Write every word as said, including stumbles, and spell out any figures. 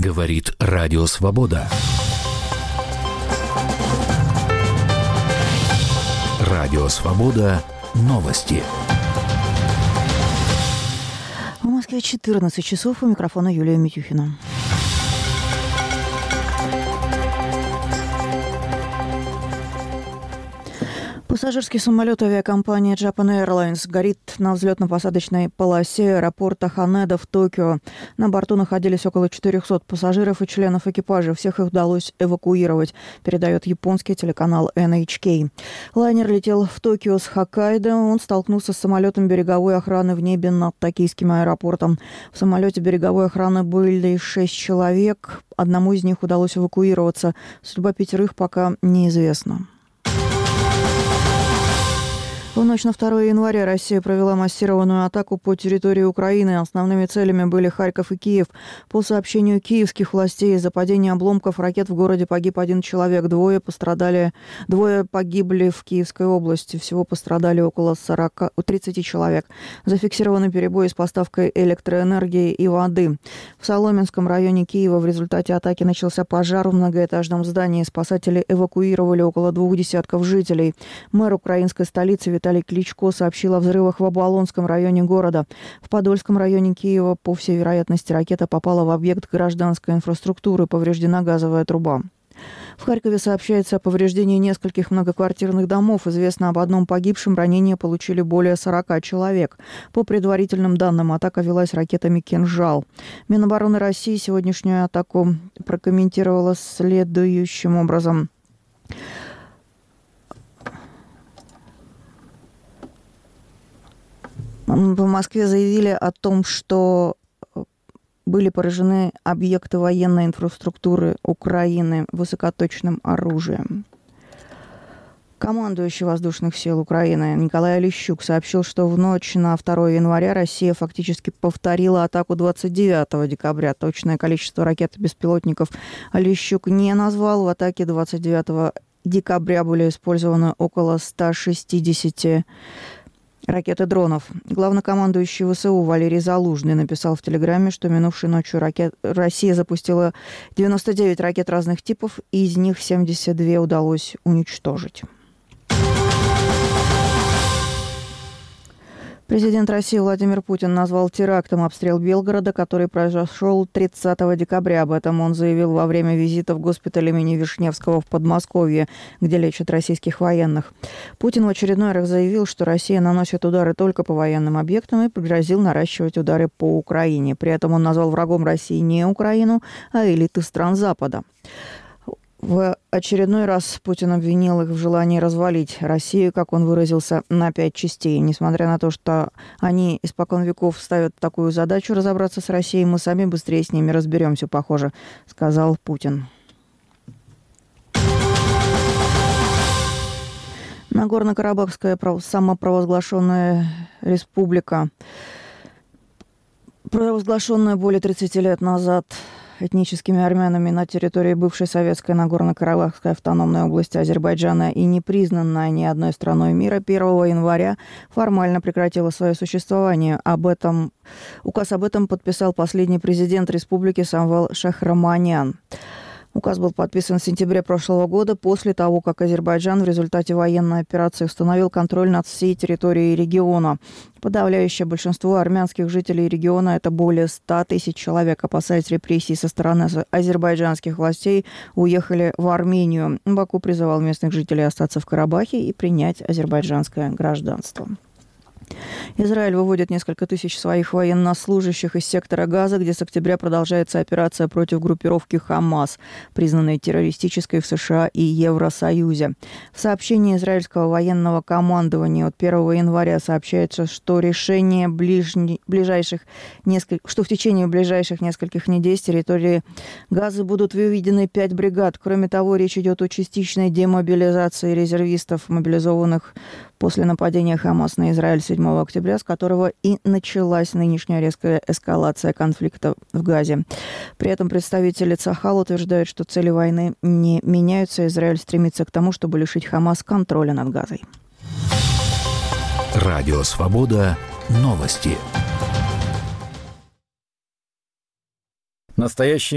Говорит Радио Свобода. Радио Свобода. Новости. В Москве четырнадцать часов. У микрофона Юлия Митюхина. Пассажирский самолет авиакомпании Japan Airlines горит на взлетно-посадочной полосе аэропорта Ханеда в Токио. На борту находились около четырехсот пассажиров и членов экипажа. Всех их удалось эвакуировать, передает японский телеканал эн эйч кей. Лайнер летел в Токио с Хоккайдо. Он столкнулся с самолетом береговой охраны в небе над токийским аэропортом. В самолете береговой охраны были шесть человек. Одному из них удалось эвакуироваться. Судьба пятерых пока неизвестна. В ночь на второе января Россия провела массированную атаку по территории Украины. Основными целями были Харьков и Киев. По сообщению киевских властей, из-за падения обломков ракет в городе погиб один человек. Двое пострадали, двое погибли в Киевской области. Всего пострадали около сорока, тридцати человек. Зафиксированы перебои с поставкой электроэнергии и воды. В Соломенском районе Киева в результате атаки начался пожар в многоэтажном здании. Спасатели эвакуировали около двух десятков жителей. Мэр украинской столицы Виталий Кличко сообщил о взрывах в Оболонском районе города. В Подольском районе Киева, по всей вероятности, ракета попала в объект гражданской инфраструктуры, повреждена газовая труба. В Харькове сообщается о повреждении нескольких многоквартирных домов. Известно об одном погибшем, ранения получили более сорока человек. По предварительным данным, атака велась ракетами «Кинжал». Минобороны России сегодняшнюю атаку прокомментировала следующим образом. В Москве заявили о том, что были поражены объекты военной инфраструктуры Украины высокоточным оружием. Командующий воздушных сил Украины Николай Олещук сообщил, что в ночь на второе января Россия фактически повторила атаку двадцать девятого декабря. Точное количество ракет и беспилотников Олещук не назвал. В атаке двадцать девятого декабря были использованы около ста шестидесяти ракет и дронов. Главнокомандующий ВСУ Валерий Залужный написал в Телеграме, что минувшей ночью ракет... Россия запустила девяносто девять ракет разных типов, и из них семьдесят две удалось уничтожить. Президент России Владимир Путин назвал терактом обстрел Белгорода, который произошел тридцатого декабря. Об этом он заявил во время визита в госпиталь имени Вишневского в Подмосковье, где лечат российских военных. Путин в очередной раз заявил, что Россия наносит удары только по военным объектам, и пригрозил наращивать удары по Украине. При этом он назвал врагом России не Украину, а элиты стран Запада. В очередной раз Путин обвинил их в желании развалить Россию, как он выразился, на пять частей. Несмотря на то, что они испокон веков ставят такую задачу разобраться с Россией, мы сами быстрее с ними разберемся, похоже, сказал Путин. Нагорно-Карабахская самопровозглашенная республика, провозглашенная более тридцати лет назад этническими армянами на территории бывшей советской Нагорно-Карабахской автономной области Азербайджана и не признанная ни одной страной мира, первого января формально прекратила свое существование. Об этом, указ об этом подписал последний президент республики Самвел Шахраманян. Указ был подписан в сентябре прошлого года, после того, как Азербайджан в результате военной операции установил контроль над всей территорией региона. Подавляющее большинство армянских жителей региона, это более ста тысяч человек, опасаясь репрессий со стороны азербайджанских властей, уехали в Армению. Баку призывал местных жителей остаться в Карабахе и принять азербайджанское гражданство. Израиль выводит несколько тысяч своих военнослужащих из сектора Газа, где с октября продолжается операция против группировки «Хамас», признанной террористической в США и Евросоюзе. В сообщении израильского военного командования от первого января сообщается, что решение ближне... ближайших несколь... что в течение ближайших нескольких недель с территории Газы будут выведены пять бригад. Кроме того, речь идет о частичной демобилизации резервистов, мобилизованных после нападения Хамас на Израиль седьмого октября, с которого и началась нынешняя резкая эскалация конфликта в Газе. При этом представители Цахал утверждают, что цели войны не меняются. Израиль стремится к тому, чтобы лишить Хамас контроля над Газой. Радио Свобода. Новости. Настоящий